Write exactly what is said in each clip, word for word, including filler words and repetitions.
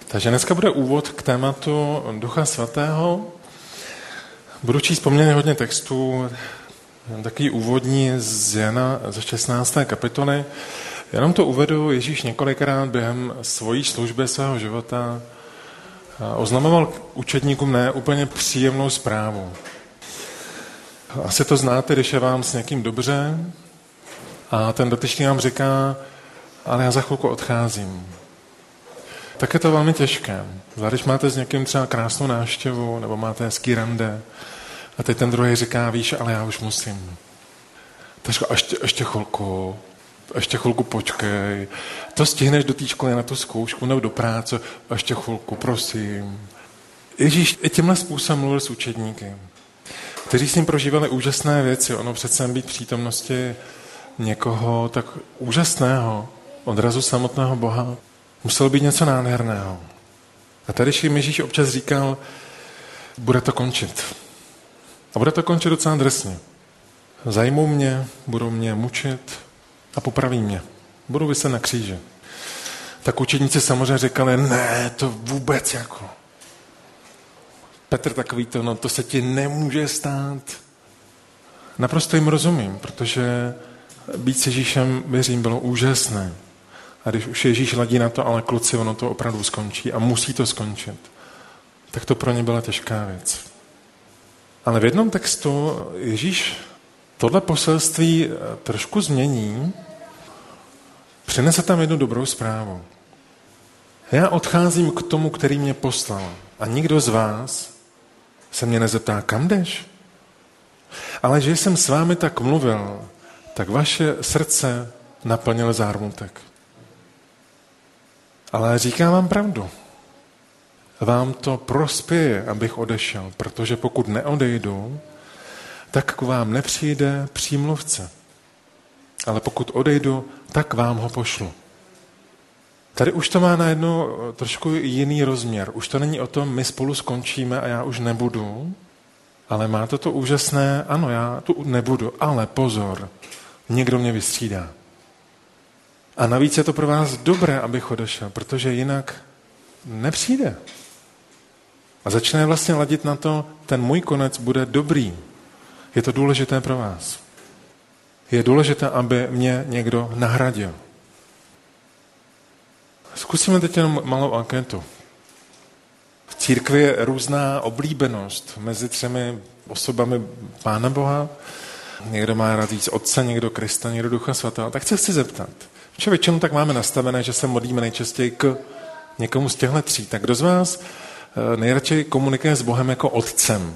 Takže dneska bude úvod k tématu Ducha Svatého. Budu číst poměrně hodně textů, takový úvodní z Jana ze šestnácté kapitoly. Jenom to uvedu, Ježíš několikrát během svojí služby, svého života oznamoval učedníkům ne úplně příjemnou zprávu. Asi to znáte, když je vám s někým dobře a ten dotyčný vám říká, ale já za chvilku odcházím. Tak je to velmi těžké. Zvlášť, když máte s někým třeba krásnou návštěvu, nebo máte hezký rande, a teď ten druhý říká, víš, ale já už musím. Takže ještě, ještě chvilku, ještě chvilku počkej, to stihneš do té školy na tu zkoušku, nebo do práce, ještě chvilku, prosím. Ježíš i tímhle způsobem mluvil s učedníky, kteří s ním prožívali úžasné věci. Ono přece být v přítomnosti někoho tak úžasného, odrazu samotného Boha, muselo být něco nádherného. A tady jim Ježíš občas říkal, bude to končit. A bude to končit docela drsně. Zajmou mě, budou mě mučit a popraví mě. Budu viset na kříži. Tak učedníci samozřejmě říkali, ne, to vůbec jako. Petr takový to, no to se ti nemůže stát. Naprosto jim rozumím, protože být s Ježíšem, věřím, bylo úžasné. A když už Ježíš ladí na to, ale kluci, ono to opravdu skončí a musí to skončit, tak to pro ně byla těžká věc. Ale v jednom textu Ježíš tohle poselství trošku změní, přinese tam jednu dobrou zprávu. Já odcházím k tomu, který mě poslal. A nikdo z vás se mě nezeptá, kam jdeš? Ale že jsem s vámi tak mluvil, tak vaše srdce naplnil zármutek. Ale říkám vám pravdu. Vám to prospěje, abych odešel, protože pokud neodejdu, tak k vám nepřijde přímluvce. Ale pokud odejdu, tak vám ho pošlu. Tady už to má najednou trošku jiný rozměr. Už to není o tom, my spolu skončíme a já už nebudu, ale má to to úžasné, ano, já tu nebudu, ale pozor, někdo mě vystřídá. A navíc je to pro vás dobré, abych odešel, protože jinak nepřijde. A začne vlastně ladit na to, ten můj konec bude dobrý. Je to důležité pro vás. Je důležité, aby mě někdo nahradil. Zkusíme teď jenom malou anketu. V církvi je různá oblíbenost mezi třemi osobami Pána Boha. Někdo má rád víc Otce, někdo Krista, někdo Ducha Svatého. Tak se chci zeptat. Protože většinou tak máme nastavené, že se modlíme nejčastěji k někomu z těchto tří. Tak kdo z vás nejradši komunikuje s Bohem jako Otcem?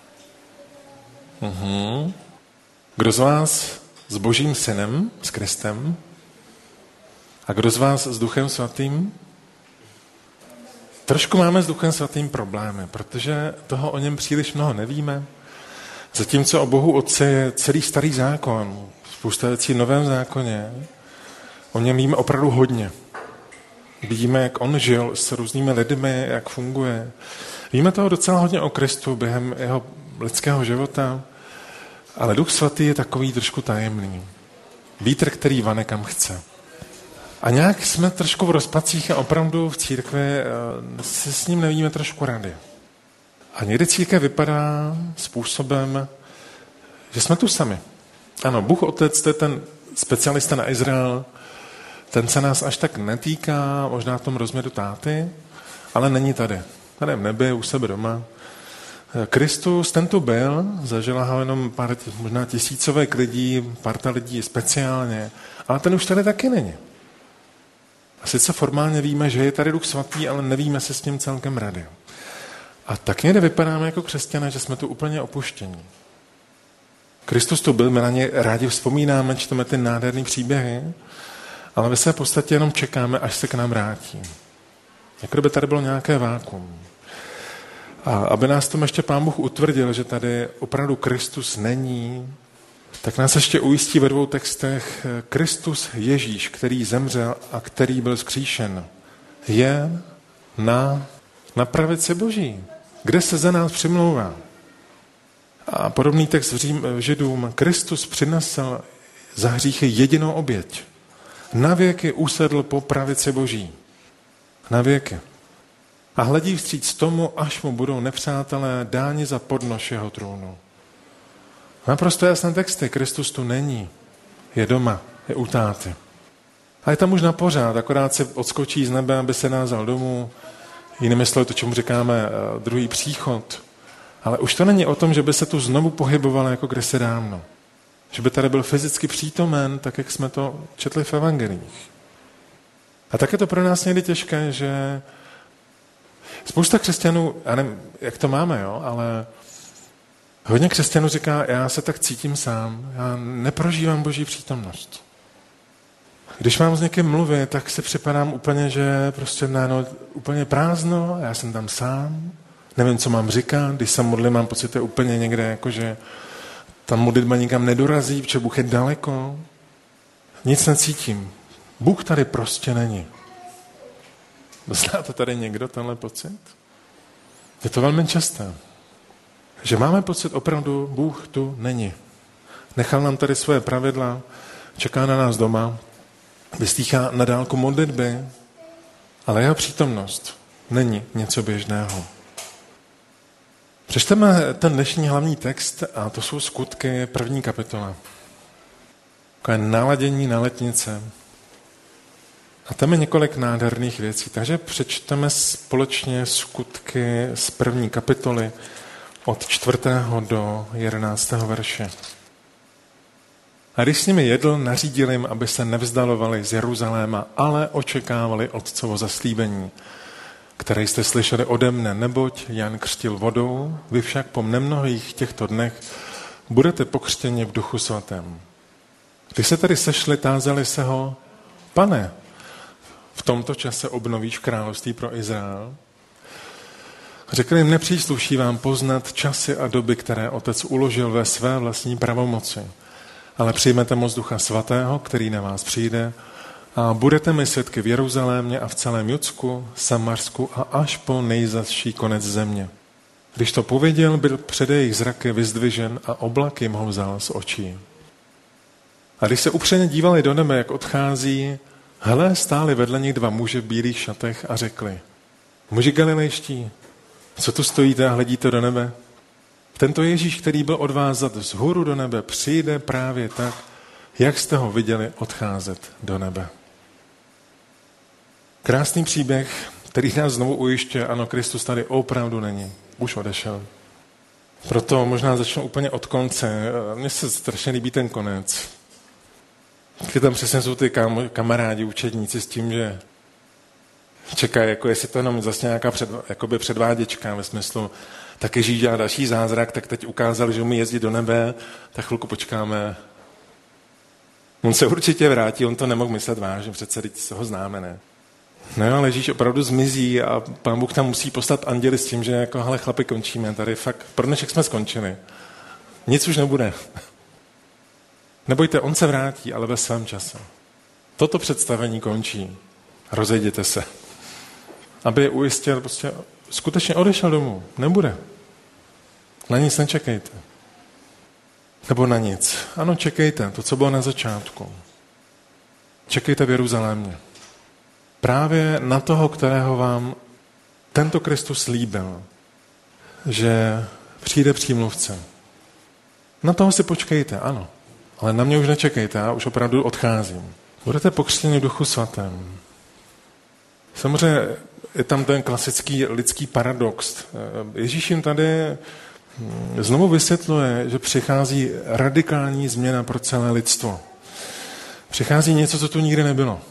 Uhum. Kdo z vás s Božím Synem, s Kristem? A kdo z vás s Duchem Svatým? Trošku máme s Duchem Svatým problémy, protože toho o něm příliš mnoho nevíme. Zatímco o Bohu Otci je celý starý zákon, spousta věcí v Novém zákoně, o něm víme opravdu hodně. Vidíme, jak on žil s různými lidmi, jak funguje. Víme toho docela hodně o Kristu během jeho lidského života, ale Duch Svatý je takový trošku tajemný. Vítr, který vane kam chce. A nějak jsme trošku v rozpacích a opravdu v církvi se s ním nevíme trošku rady. A někdy církev vypadá způsobem, že jsme tu sami. Ano, Bůh Otec, to je ten specialista na Izrael, ten se nás až tak netýká, možná v tom rozměru táty, ale není tady. Tady v nebi, u sebe doma. Kristus, ten tu byl, zažila ho jenom pár, možná tisícovek lidí, parta lidí speciálně, ale ten už tady taky není. A sice formálně víme, že je tady Duch Svatý, ale nevíme se s ním celkem rady. A tak někde vypadáme jako křesťané, že jsme tu úplně opuštění. Kristus tu byl, my na ně rádi vzpomínáme, čteme ty nádherné příběhy, ale ve své podstatě jenom čekáme, až se k nám vrátí. Jako kdyby tady bylo nějaké vákuum. A aby nás tom ještě Pán Bůh utvrdil, že tady opravdu Kristus není, tak nás ještě ujistí ve dvou textech Kristus Ježíš, který zemřel a který byl vzkříšen, je na, na pravici Boží, kde se za nás přimlouvá. A podobný text v, Řím, v Židům, Kristus přinesl za hříchy jedinou oběť. Na věky usedl po pravici Boží. Na věky. A hledí vstříc tomu, až mu budou nepřátelé dáni za podnož jeho trůnu. Naprosto jasné texty. Kristus tu není. Je doma. Je u táty. A je tam už na pořád. Akorát se odskočí z nebe, aby se nás vzal domů. Jinými slovy to, čemu říkáme druhý příchod. Ale už to není o tom, že by se tu znovu pohyboval jako kdysi dávno. Že by tady byl fyzicky přítomen, tak jak jsme to četli v evangelích. A tak je to pro nás někdy těžké, že spousta křesťanů, já nevím, jak to máme, jo, ale hodně křesťanů říká, já se tak cítím sám, já neprožívám Boží přítomnost. Když mám s někým mluvit, tak si připadám úplně, že prostě no, úplně prázdno, já jsem tam sám, nevím, co mám říkat, když se modlím, mám pocit, že úplně někde, jakože ta modlitba nikam nedorazí, protože Bůh je daleko. Nic necítím. Bůh tady prostě není. Znáte tady někdo tenhle pocit? Je to velmi časté. Že máme pocit, opravdu Bůh tu není. Nechal nám tady svoje pravidla, čeká na nás doma, vyslýchá na dálku modlitby, ale jeho přítomnost není něco běžného. Přečteme ten dnešní hlavní text a to jsou Skutky první kapitola. Takové naladění na letnice. A tam je několik nádherných věcí. Takže přečteme společně Skutky z první kapitoly od čtvrtého do jedenáctého verše. A když s nimi jedl, nařídil jim, aby se nevzdalovali z Jeruzaléma, ale očekávali Otcovo zaslíbení, které jste slyšeli ode mne, neboť Jan křtil vodou, vy však po nemnohých těchto dnech budete pokřtěni v Duchu svatém. Když se tedy sešli, tázali se ho, Pane, v tomto čase obnovíš království pro Izrael? Řekl jim, nepřísluší vám poznat časy a doby, které Otec uložil ve své vlastní pravomoci, ale přijmete moc Ducha svatého, který na vás přijde, a budete mi svědky v Jeruzalémě a v celém Judsku, Samarsku a až po nejzazší konec země. Když to pověděl, byl před jejich zraky vyzdvižen a oblak jim ho vzal z očí. A když se upřeně dívali do nebe, jak odchází, hle, stáli vedle nich dva muži v bílých šatech a řekli, muži galilejští, co tu stojíte a hledíte do nebe? Tento Ježíš, který byl od vás vzat vzhůru do nebe, přijde právě tak, jak jste ho viděli odcházet do nebe. Krásný příběh, který nás znovu ujišťuje, ano, Kristus tady opravdu není. Už odešel. Proto možná začnu úplně od konce. Mně se strašně líbí ten konec. Když tam přesně jsou ty kam, kamarádi, učedníci s tím, že čekají, jako jestli to jenom zase nějaká před, jakoby předváděčka ve smyslu, tak Ježíš dělá další zázrak, tak teď ukázal, že umí jezdit do nebe, tak chvilku počkáme. On se určitě vrátí, on to nemohl myslet vážně, přece teď ho známe, ne? No ale Ježíš opravdu zmizí a Pán Bůh tam musí poslat anděli s tím, že jako, hele chlapi, končíme, tady fakt, pro dnešek jsme skončili. Nic už nebude. Nebojte, on se vrátí, ale ve svém čase. Toto představení končí. Rozejděte se. Aby je ujistil, prostě skutečně odešel domů. Nebude. Na nic nečekejte. Nebo na nic. Ano, čekejte, to, co bylo na začátku. Čekejte v Jeruzalémě. Právě na toho, kterého vám tento Kristus slíbil, že přijde přímluvce. Na toho si počkejte, ano. Ale na mě už nečekejte, já už opravdu odcházím. Budete pokřtěni v Duchu svatém. Samozřejmě je tam ten klasický lidský paradox. Ježíš jim tady znovu vysvětluje, že přichází radikální změna pro celé lidstvo. Přichází něco, co tu nikdy nebylo.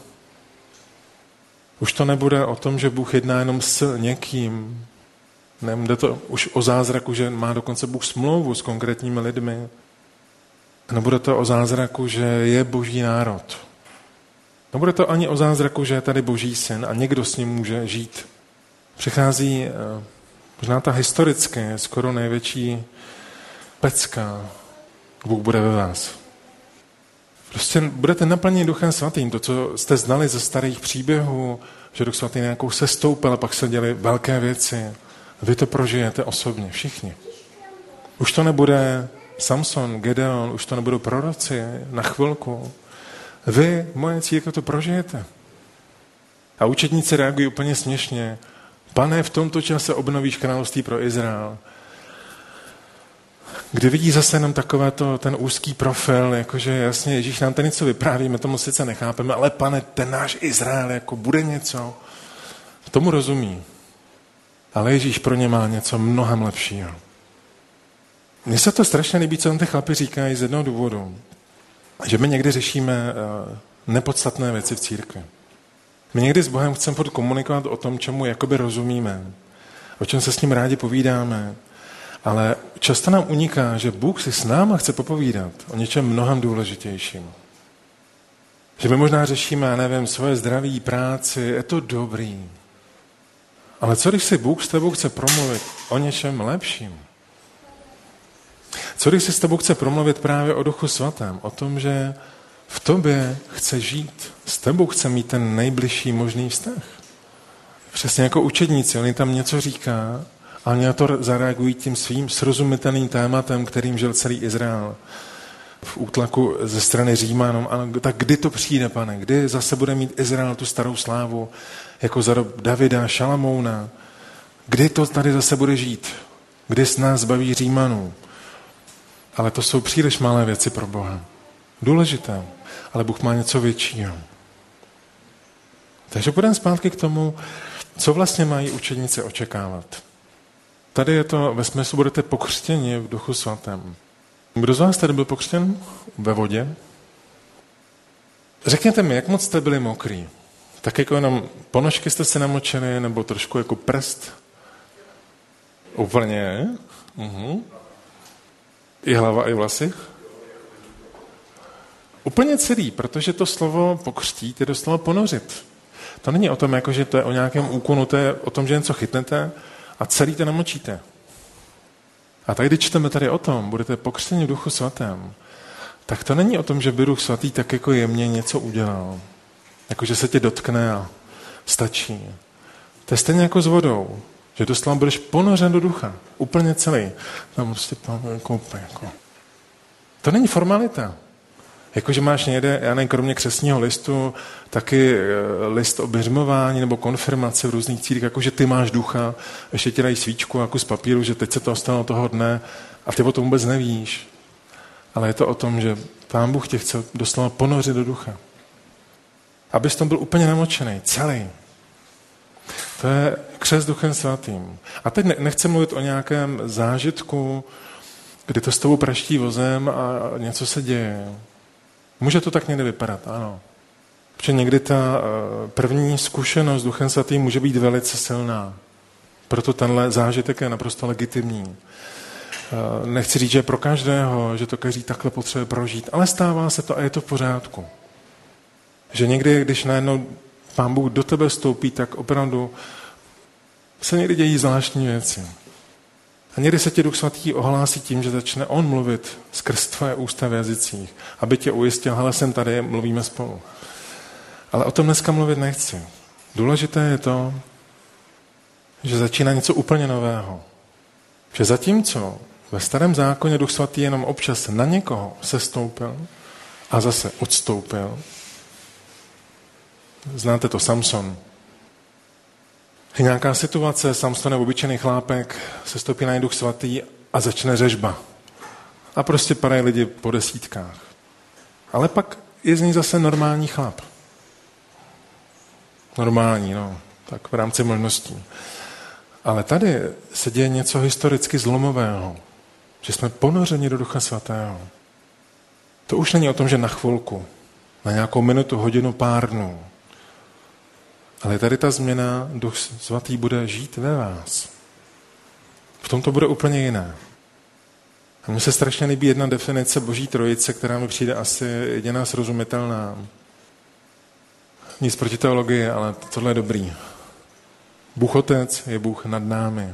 Už to nebude o tom, že Bůh jedná jenom s někým. Nejde to už o zázraku, že má dokonce Bůh smlouvu s konkrétními lidmi. Nebude to o zázraku, že je boží národ. Nebude to ani o zázraku, že je tady boží syn a někdo s ním může žít. Přichází možná ta historické, skoro největší pecka. Bůh bude ve vás. Prostě budete naplněni Duchem svatým. To, co jste znali ze starých příběhů, že Duch svatý nějakou sestoupil a pak se děly velké věci. Vy to prožijete osobně, všichni. Už to nebude Samson, Gedeon, už to nebudou proroci na chvilku. Vy, moje církev, to prožijete. A učedníci reagují úplně směšně. Pane, v tomto čase obnovíš království pro Izrael. Kdy vidí zase jenom takové to, ten úzký profil, jakože jasně, Ježíš nám tady něco vypráví, my tomu sice nechápeme, ale pane, ten náš Izrael, jako bude něco, tomu rozumí. Ale Ježíš pro ně má něco mnohem lepšího. Mně se to strašně líbí, co on ty chlapi říkají z jednoho důvodu. Že my někdy řešíme nepodstatné věci v církvi. My někdy s Bohem chceme komunikovat o tom, čemu jakoby rozumíme, o čem se s ním rádi povídáme, ale často nám uniká, že Bůh si s náma chce popovídat o něčem mnohem důležitějším. Že my možná řešíme, já nevím, svoje zdraví, práci, je to dobrý. Ale co když si Bůh s tebou chce promluvit o něčem lepším? Co když si s tebou chce promluvit právě o Duchu Svatém, o tom, že v tobě chce žít, s tebou chce mít ten nejbližší možný vztah? Přesně jako učedníci, on tam něco říká a oni na to zareagují tím svým srozumitelným tématem, kterým žil celý Izrael. V útlaku ze strany Římanům. A tak kdy to přijde, pane? Kdy zase bude mít Izrael tu starou slávu, jako za dob Davida, Šalamouna? Kdy to tady zase bude žít? Kdy s nás zbaví Římanů? Ale to jsou příliš malé věci pro Boha. Důležité, ale Bůh má něco většího. Takže půjdeme zpátky k tomu, co vlastně mají učedníci očekávat. Tady je to ve smyslu, budete pokřtěni v Duchu Svatém. Kdo z vás tady byl pokřtěn ve vodě? Řekněte mi, jak moc jste byli mokrý? Tak jako jenom ponožky jste se namočili, nebo trošku jako prst? Úplně? Uhum. I hlava, i vlasy? Úplně celý, protože to slovo pokřtít je doslova ponořit. To není o tom, jako, že to je o nějakém úkonu, to je o tom, že něco chytnete a celý to namočíte. A tak, když čteme tady o tom, budete pokřtěni v Duchu Svatém, tak to není o tom, že by Duch Svatý tak jako jemně něco udělal. Jako, že se tě dotkne a stačí. To je stejně jako s vodou, že doslova budeš ponořen do ducha. Úplně celý. Tam prostě koupě, jako. To není formalita. Jakože máš někde, já nevím, kromě křestního listu, taky list o běžmování nebo konfirmace v různých církvích, jakože ty máš ducha, ještě ti dají svíčku jako z papíru, že teď se to stalo toho dne a ty o tom vůbec nevíš. Ale je to o tom, že Pán Bůh tě chce doslova ponořit do ducha. Abys tam byl úplně namočený, celý. To je křest Duchem Svatým. A teď nechci mluvit o nějakém zážitku, kdy to s tebou praští vozem a něco se děje. Může to tak někdy vypadat, ano. Protože někdy ta první zkušenost s Duchem Svatým může být velice silná. Proto tenhle zážitek je naprosto legitimní. Nechci říct, že pro každého, že to každý takhle potřebuje prožít, ale stává se to a je to v pořádku. Že někdy, když najednou Pán Bůh do tebe vstoupí, tak opravdu se někdy dějí zvláštní věci. A někdy se ti Duch Svatý ohlásí tím, že začne on mluvit skrz tvoje ústa v jazycích, aby tě ujistil, hele, jsem tady, mluvíme spolu. Ale o tom dneska mluvit nechci. Důležité je to, že začíná něco úplně nového. Že zatímco ve Starém zákoně Duch Svatý jenom občas na někoho sestoupil a zase odstoupil. Znáte to, Samson. Je nějaká situace, Samson je obyčejný chlápek, sestoupí na něj Duch Svatý a začne řežba. A prostě padají lidi po desítkách. Ale pak je z ní zase normální chlap. Normální, no, tak v rámci možností. Ale tady se děje něco historicky zlomového, že jsme ponořeni do Ducha Svatého. To už není o tom, že na chvilku, na nějakou minutu, hodinu, pár dnů. Ale tady ta změna, Duch Svatý bude žít ve vás. V tom to bude úplně jiné. A mně se strašně líbí jedna definice Boží trojice, která mi přijde asi jediná srozumitelná. Nic proti teologii, ale tohle je dobrý. Bůh Otec je Bůh nad námi.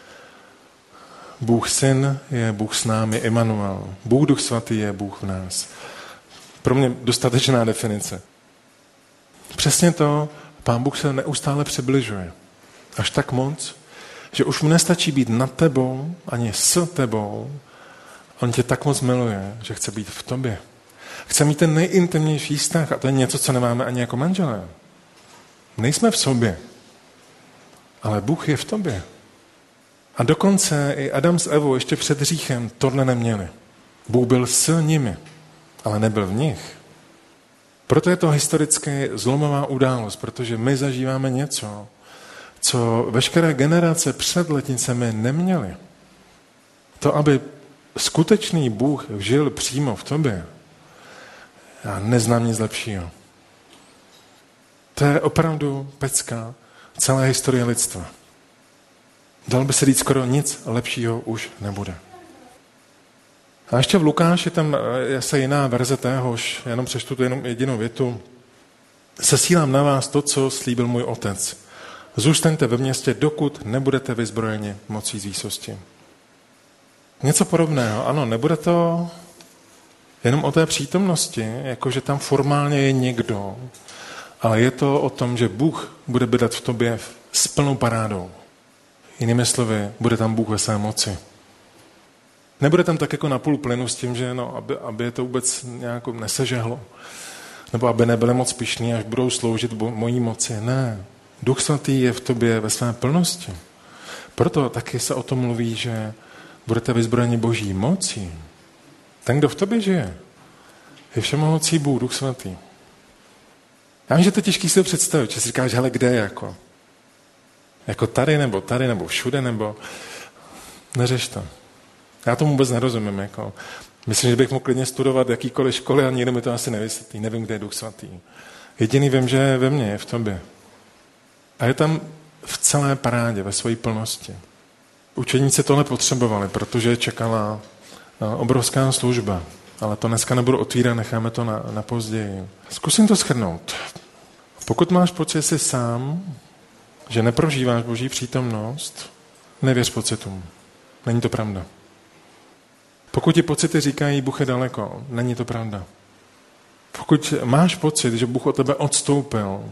Bůh Syn je Bůh s námi, Emanuel. Bůh Duch Svatý je Bůh v nás. Pro mě dostatečná definice. Přesně to, Pán Bůh se neustále přibližuje. Až tak moc, že už mu nestačí být nad tebou, ani s tebou. On tě tak moc miluje, že chce být v tobě. Chce mít ten nejintimnější vztah a to je něco, co nemáme ani jako manželé. Nejsme v sobě, ale Bůh je v tobě. A dokonce i Adam s Evou ještě před hříchem tohle neměli. Bůh byl s nimi, ale nebyl v nich. Proto je to historicky zlomová událost, protože my zažíváme něco, co veškeré generace před letnicemi neměly. To, aby skutečný Bůh žil přímo v tobě, já neznám nic lepšího. To je opravdu pecka celé historie lidstva. Dal by se říct, skoro nic lepšího už nebude. A ještě v Lukáši tam je se jiná verze téhož, jenom přečtu tu jenom jedinou větu. Sesílám na vás to, co slíbil můj otec. Zůstaňte ve městě, dokud nebudete vyzbrojeni mocí z výsosti. Něco podobného. Ano, nebude to jenom o té přítomnosti, jakože tam formálně je někdo, ale je to o tom, že Bůh bude bydlet v tobě s plnou parádou. Jinými slovy, bude tam Bůh ve své moci. Nebude tam tak jako na půl plynu s tím, že no, aby, aby to vůbec nějak nesežehlo. Nebo aby nebyli moc pyšní, až budou sloužit bo, mojí moci. Ne. Duch svatý je v tobě ve své plnosti. Proto taky se o tom mluví, že budete vyzbrojeni boží mocí. Ten, kdo v tobě žije, je všemohoucí Bůh, Duch svatý. Já vím, že to je těžký si to představit, že si říkáš, hele, kde jako? Jako tady, nebo tady, nebo všude, nebo neřeš to. Já tomu vůbec nerozumím. Jako. Myslím, že bych mohl klidně studovat jakýkoliv školy a nikdo mi to asi nevysvětlí. Nevím, kde je Duch svatý. Jediný vím, že je ve mně, je v tobě. A je tam v celé parádě, ve své plnosti. Učeníci tohle potřebovali, protože čekala obrovská služba. Ale to dneska nebudu otvírat, necháme to na, na později. Zkusím to shrnout. Pokud máš pocit, že jsi sám, že neprožíváš boží přítomnost, nevěř pocitům. Není to pravda. Pokud ti pocity říkají, Bůh je daleko, není to pravda. Pokud máš pocit, že Bůh od tebe odstoupil,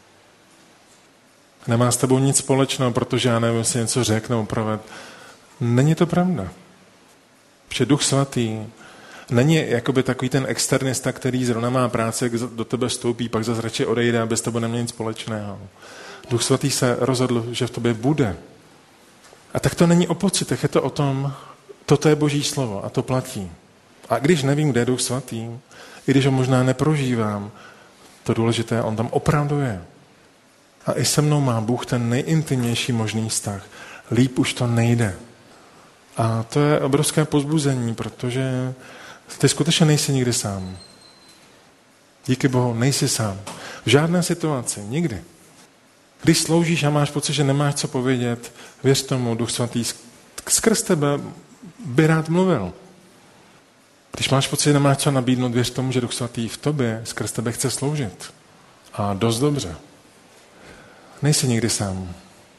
nemá s tebou nic společného, protože já nevím, jestli něco řekl nebo proved, není to pravda. Protože Duch svatý není jakoby takový ten externista, který zrovna má práci, jak do tebe vstoupí, pak zase radši odejde, aby s tebou neměl nic společného. Duch svatý se rozhodl, že v tobě bude. A tak to není o pocitech, je to o tom, toto je boží slovo a to platí. A když nevím, kde je Duch svatý, i když ho možná neprožívám, to důležité, on tam opravdu je. A i se mnou má Bůh ten nejintimnější možný vztah. Líp už to nejde. A to je obrovské povzbuzení, protože ty skutečně nejsi nikdy sám. Díky Bohu, nejsi sám. V žádné situaci, nikdy. Když sloužíš a máš pocit, že nemáš co povědět, věř tomu, Duch svatý skrz tebe by rád mluvil. Když máš pocit, že nemáš co nabídnout, věř tomu, že Duch svatý v tobě skrz tebe chce sloužit. A dost dobře. Nejsi nikdy sám.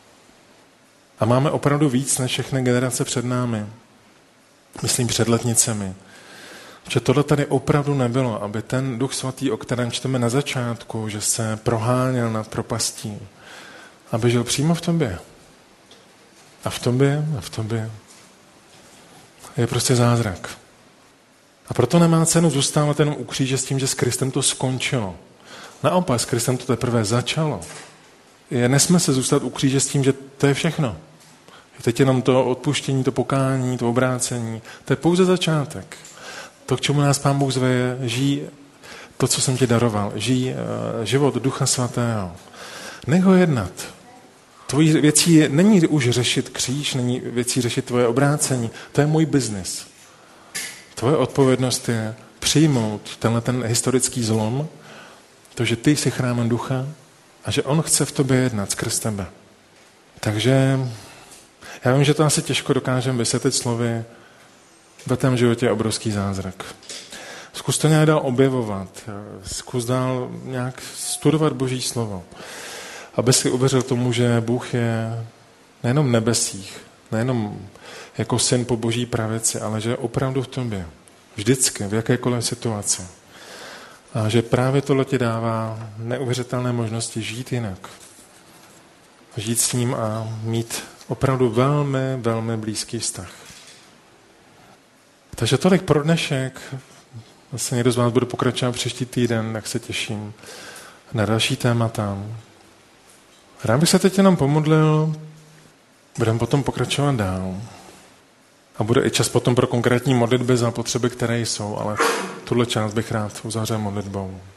A máme opravdu víc než všechny generace před námi. Myslím před letnicemi. Že tohle tady opravdu nebylo, aby ten Duch svatý, o kterém čteme na začátku, že se proháněl nad propastí, aby žil přímo v tobě. A v tobě, a v tobě je prostě zázrak. A proto nemá cenu zůstávat jenom u kříže s tím, že s Kristem to skončilo. Naopak, s Kristem to teprve začalo. Je nesmysl zůstat u kříže s tím, že to je všechno. Je teď jenom to odpuštění, to pokání, to obrácení. To je pouze začátek. To, k čemu nás Pán Bůh zve, je žij to, co jsem ti daroval. Žij uh, život Ducha Svatého. Nech ho jednat. Tvojí věcí není už řešit kříž, není věcí řešit tvoje obrácení. To je můj biznis. Tvoje odpovědnost je přijmout tenhle ten historický zlom, to, že ty jsi chrámem Ducha a že on chce v tobě jednat skrz tebe. Takže já vím, že to asi těžko dokážeme vysvětlit slovy, ve tém životě je obrovský zázrak. Zkus to nějak dál objevovat, zkus dál nějak studovat Boží slovo, aby si uvěřil tomu, že Bůh je nejenom v nebesích, nejenom jako syn po Boží pravici, ale že je opravdu v tobě. Vždycky, v jakékoliv situaci. A že právě tohle ti dává neuvěřitelné možnosti žít jinak. Žít s ním a mít opravdu velmi, velmi blízký vztah. Takže tolik pro dnešek. Zase někdo z vás bude pokračovat příští týden, tak se těším na další témata. Rád bych se teď jenom pomodlil Budeme potom pokračovat dál. A bude i čas potom pro konkrétní modlitby za potřeby, které jsou, ale tuhle část bych rád uzavřel modlitbou.